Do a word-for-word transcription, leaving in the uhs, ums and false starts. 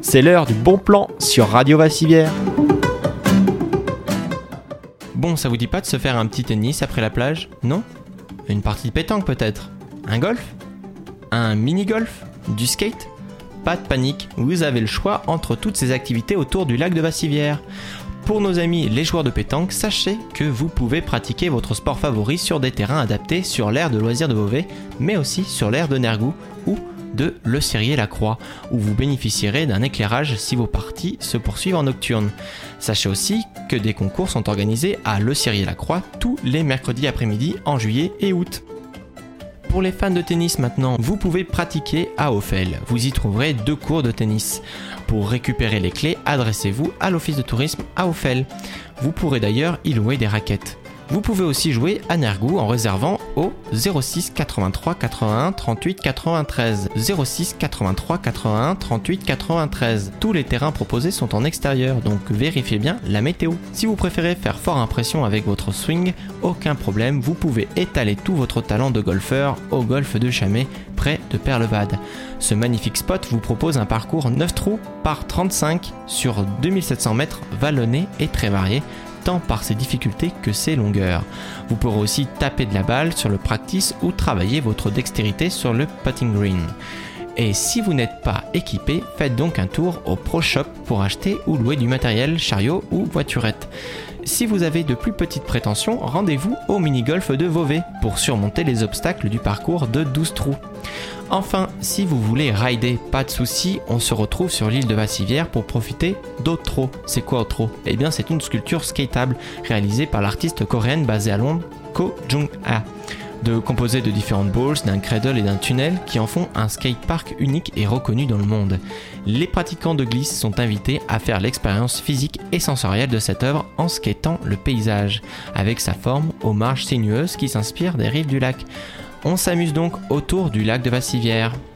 c'est l'heure du bon plan sur Radio Vassivière. Bon, ça vous dit pas de se faire un petit tennis après la plage, non ? Une partie de pétanque peut-être ? Un golf ? Un mini-golf ? Du skate ? Pas de panique, vous avez le choix entre toutes ces activités autour du lac de Vassivière. Pour nos amis les joueurs de pétanque, sachez que vous pouvez pratiquer votre sport favori sur des terrains adaptés sur l'aire de loisirs de Beauvais, mais aussi sur l'aire de Nergou ou de Le Cirier-la-Croix, où vous bénéficierez d'un éclairage si vos parties se poursuivent en nocturne. Sachez aussi que des concours sont organisés à Le Cirier-la-Croix tous les mercredis après-midi en juillet et août. Pour les fans de tennis maintenant, vous pouvez pratiquer à Auffel. Vous y trouverez deux cours de tennis. Pour récupérer les clés, adressez-vous à l'office de tourisme à Auffel. Vous pourrez d'ailleurs y louer des raquettes. Vous pouvez aussi jouer à Nergou en réservant au zéro six quatre-vingt-trois quatre-vingt-un trente-huit quatre-vingt-treize. zéro six quatre-vingt-trois quatre-vingt-un trente-huit quatre-vingt-treize. Tous les terrains proposés sont en extérieur, donc vérifiez bien la météo. Si vous préférez faire fort impression avec votre swing, aucun problème, vous pouvez étaler tout votre talent de golfeur au golfe de Chambé, près de Perlevade. Ce magnifique spot vous propose un parcours neuf trous par trente-cinq sur deux mille sept cents mètres vallonné et très varié, tant par ses difficultés que ses longueurs. Vous pourrez aussi taper de la balle sur le practice ou travailler votre dextérité sur le putting green. Et si vous n'êtes pas équipé, faites donc un tour au Pro Shop pour acheter ou louer du matériel, chariot ou voiturette. Si vous avez de plus petites prétentions, rendez-vous au mini-golf de Beauvais pour surmonter les obstacles du parcours de douze trous. Enfin, si vous voulez rider, pas de soucis, on se retrouve sur l'île de Vassivière pour profiter d'Otro. C'est quoi Otro ? Eh bien, c'est une sculpture skatable réalisée par l'artiste coréenne basée à Londres, Ko Jung-ha. De composée de différentes balls, d'un cradle et d'un tunnel qui en font un skatepark unique et reconnu dans le monde. Les pratiquants de glisse sont invités à faire l'expérience physique et sensorielle de cette œuvre en skatant le paysage, avec sa forme aux marges sinueuses qui s'inspirent des rives du lac. On s'amuse donc autour du lac de Vassivière.